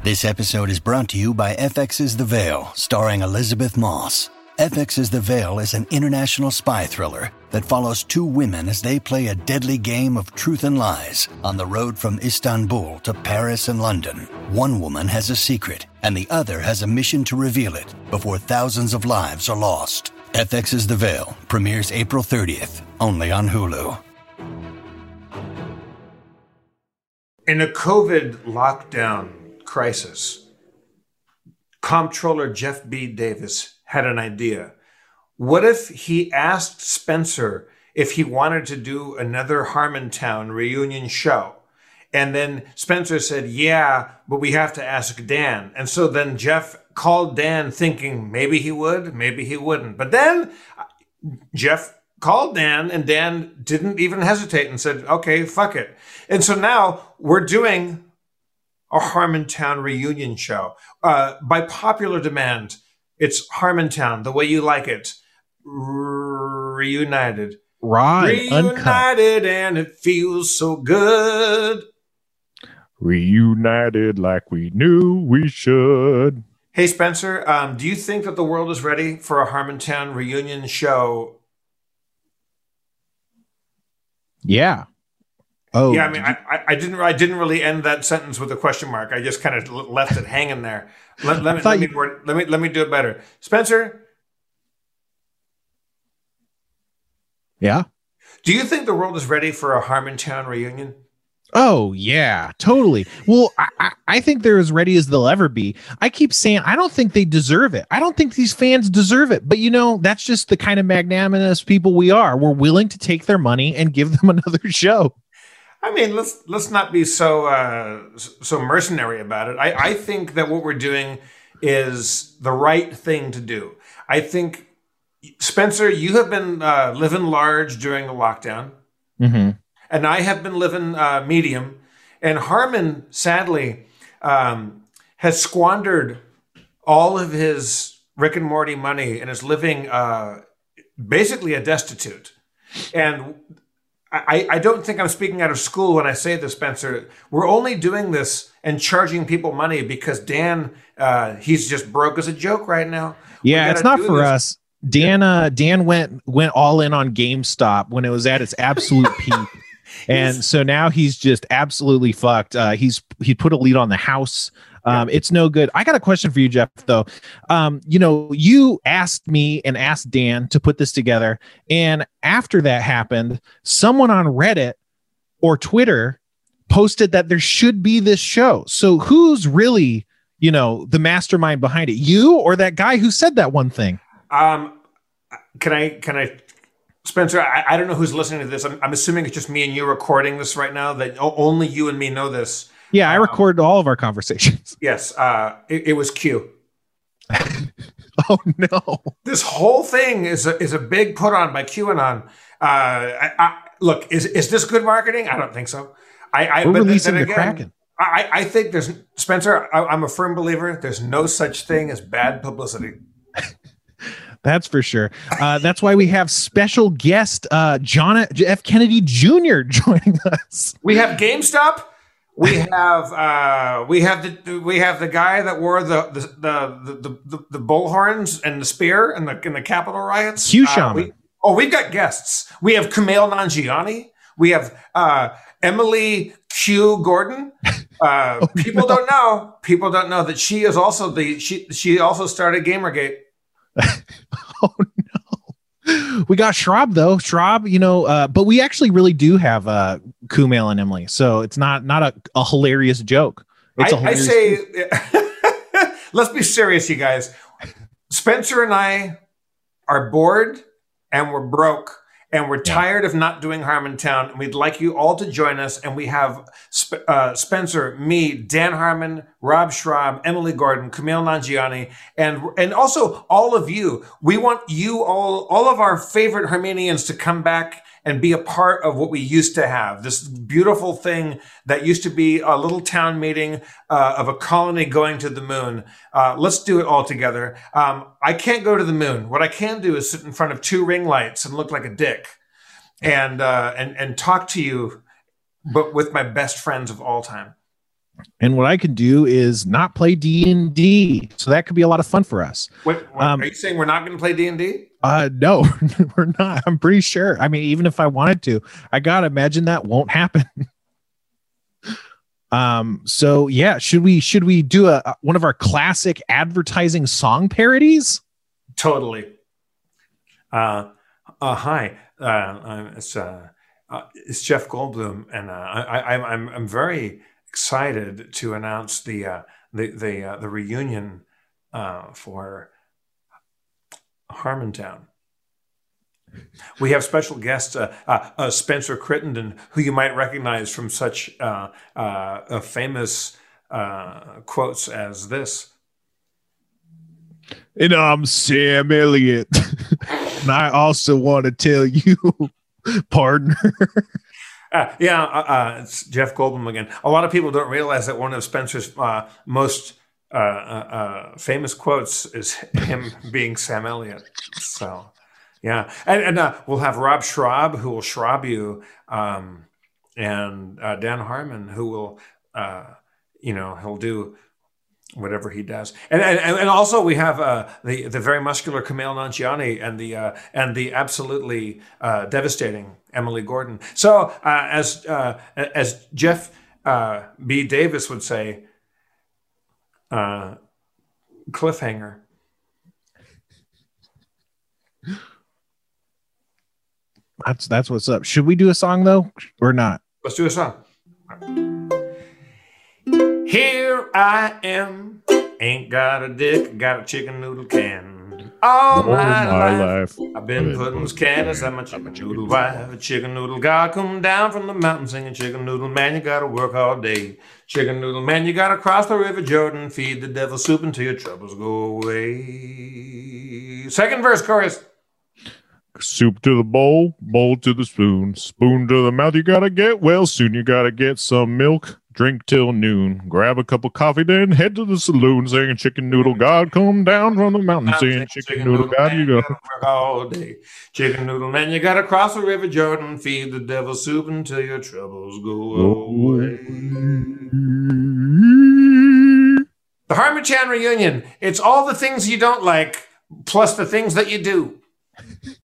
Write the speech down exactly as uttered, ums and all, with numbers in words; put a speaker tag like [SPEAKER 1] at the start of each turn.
[SPEAKER 1] This episode is brought to you by F X's The Veil, starring Elizabeth Moss. F X's The Veil is an international spy thriller that follows two women as they play a deadly game of truth and lies on the road from Istanbul to Paris and London. One woman has a secret, and the other has a mission to reveal it before thousands of lives are lost. F X's The Veil premieres April thirtieth, only on Hulu.
[SPEAKER 2] In a COVID lockdown crisis, Comptroller Jeff B. Davis had an idea. What if he asked Spencer if he wanted to do another Harmontown reunion show? And then Spencer said, yeah, but we have to ask Dan. And so then Jeff called Dan thinking maybe he would, maybe he wouldn't. But then Jeff called Dan, and Dan didn't even hesitate and said, okay, fuck it. And so now we're doing a Harmontown reunion show. Uh, by popular demand, it's Harmontown, the way you like it. Reunited.
[SPEAKER 3] Raw and
[SPEAKER 2] Reunited,
[SPEAKER 3] uncut.
[SPEAKER 2] And it feels so good.
[SPEAKER 3] Reunited like we knew we should.
[SPEAKER 2] Hey, Spencer, um, do you think that the world is ready for a Harmontown reunion show?
[SPEAKER 3] Yeah. Oh,
[SPEAKER 2] yeah. I mean, I, I, I didn't. I didn't really end that sentence with a question mark. I just kind of left it hanging there. Let, let me let me,
[SPEAKER 3] you...
[SPEAKER 2] let me let me do it better, Spencer.
[SPEAKER 3] Yeah.
[SPEAKER 2] Do you think the world is ready for a Harmontown reunion?
[SPEAKER 3] Oh, yeah, totally. Well, I, I, I think they're as ready as they'll ever be. I keep saying I don't think they deserve it. I don't think these fans deserve it. But, you know, that's just the kind of magnanimous people we are. We're willing to take their money and give them another show.
[SPEAKER 2] I mean, let's let's not be so uh, so mercenary about it. I, I think that what we're doing is the right thing to do. I think, Spencer, you have been uh, living large during the lockdown.
[SPEAKER 3] Mm-hmm.
[SPEAKER 2] And I have been living uh, medium. And Harmon, sadly, um, has squandered all of his Rick and Morty money and is living uh, basically a destitute. And I, I don't think I'm speaking out of school when I say this, Spencer. We're only doing this and charging people money because Dan, uh, he's just broke as a joke right now.
[SPEAKER 3] Yeah, it's not for
[SPEAKER 2] this.
[SPEAKER 3] us. Dan, uh, Dan went went all in on GameStop when it was at its absolute peak. And so now he's just absolutely fucked. Uh, he's he put a lead on the house. Um, yeah. It's no good. I got a question for you, Jeff, though. Um, you know, you asked me and asked Dan to put this together. And after that happened, someone on Reddit or Twitter posted that there should be this show. So who's really, you know, the mastermind behind it? You or that guy who said that one thing?
[SPEAKER 2] Um, can I, can I, Spencer, I, I don't know who's listening to this. I'm, I'm assuming it's just me and you recording this right now, that only you and me know this.
[SPEAKER 3] Yeah, I recorded um, all of our conversations.
[SPEAKER 2] Yes, uh, it, it was Q.
[SPEAKER 3] Oh, no.
[SPEAKER 2] This whole thing is a, is a big put on by QAnon. Uh, I, I, look, is is this good marketing? I don't think so. I, I,
[SPEAKER 3] We're
[SPEAKER 2] but
[SPEAKER 3] releasing
[SPEAKER 2] then
[SPEAKER 3] the
[SPEAKER 2] again,
[SPEAKER 3] Kraken.
[SPEAKER 2] I, I think there's, Spencer, I, I'm a firm believer, there's no such thing as bad publicity.
[SPEAKER 3] That's for sure. Uh, that's why we have special guest uh, John F. Kennedy Junior joining us.
[SPEAKER 2] We have GameStop. We have uh, we have the we have the guy that wore the the the the, the, the bullhorns and the spear in the in the Capitol riots.
[SPEAKER 3] Q
[SPEAKER 2] uh,
[SPEAKER 3] Shaman.
[SPEAKER 2] We, oh, we've got guests. We have Kumail Nanjiani. We have uh, Emily Q Gordon. Uh,
[SPEAKER 3] oh,
[SPEAKER 2] people
[SPEAKER 3] no.
[SPEAKER 2] don't know. People don't know that she is also the she she also started Gamergate.
[SPEAKER 3] Oh no, we got Schraub though. Schraub, you know, uh, but we actually really do have uh, Kumail and Emily, so it's not not a, a hilarious joke. It's
[SPEAKER 2] I,
[SPEAKER 3] a hilarious
[SPEAKER 2] I say, let's be serious, you guys. Spencer and I are bored and we're broke. And we're tired of not doing Harmontown. And we'd like you all to join us. And we have Sp- uh, Spencer, me, Dan Harmon, Rob Schraub, Emily Gordon, Kumail Nanjiani, and and also all of you. We want you all, all of our favorite Harmonians to come back and be a part of what we used to have. This beautiful thing that used to be a little town meeting uh, of a colony going to the moon. Uh, let's do it all together. Um, I can't go to the moon. What I can do is sit in front of two ring lights and look like a dick and, uh, and, and talk to you, but with my best friends of all time.
[SPEAKER 3] And what I can do is not play D and D. So that could be a lot of fun for us.
[SPEAKER 2] Wait, wait,
[SPEAKER 3] Um,
[SPEAKER 2] are you saying we're not going to play D and D?
[SPEAKER 3] Uh, no, we're not. I'm pretty sure. I mean, even if I wanted to, I gotta imagine that won't happen. um. So yeah, should we should we do a a- one of our classic advertising song parodies?
[SPEAKER 2] Totally. Uh, uh, hi, uh, uh, it's uh, uh, it's Jeff Goldblum, and uh, I, I, I'm I'm I'm very excited to announce the uh, the the uh, the reunion uh, for Harmontown. We have special guest uh, uh, uh, Spencer Crittenden, who you might recognize from such uh, uh, uh, famous uh, quotes as this.
[SPEAKER 3] And I'm Sam Elliott, and I also want to tell you, partner.
[SPEAKER 2] Uh, yeah, uh, uh, it's Jeff Goldblum again. A lot of people don't realize that one of Spencer's uh, most uh, uh, uh, famous quotes is him being Sam Elliott. So, yeah. And, and uh, we'll have Rob Schraub, who will Schraub you, um, and uh, Dan Harmon, who will, uh, you know, he'll do whatever he does. And and, and also we have uh, the the very muscular Kumail Nanjiani and the uh, and the absolutely uh, devastating Emily Gordon. So uh, as uh, as Jeff uh, B. Davis would say, uh, cliffhanger.
[SPEAKER 3] That's that's what's up. Should we do a song though, or not?
[SPEAKER 2] Let's do a song. Here I am, ain't got a dick, got a chicken noodle can. All,
[SPEAKER 3] All
[SPEAKER 2] my,
[SPEAKER 3] my
[SPEAKER 2] life,
[SPEAKER 3] life,
[SPEAKER 2] I've been putting this can inside my chicken noodle wife. A chicken noodle God come down from the mountain singing, chicken noodle man, you gotta work all day. Chicken noodle man, you gotta cross the river Jordan, feed the devil soup until your troubles go away. Second verse, chorus.
[SPEAKER 4] Soup to the bowl, bowl to the spoon, spoon to the mouth. You gotta get well soon. You gotta get some milk, drink till noon. Grab a cup of coffee, then head to the saloon, saying chicken noodle God come down from the mountain, saying chicken noodle God. You
[SPEAKER 2] man,
[SPEAKER 4] gotta
[SPEAKER 2] work all day. Chicken noodle man, you gotta cross the river Jordan, feed the devil soup until your troubles go away. The Harmon-Chan reunion. It's all the things you don't like, plus the things that you do.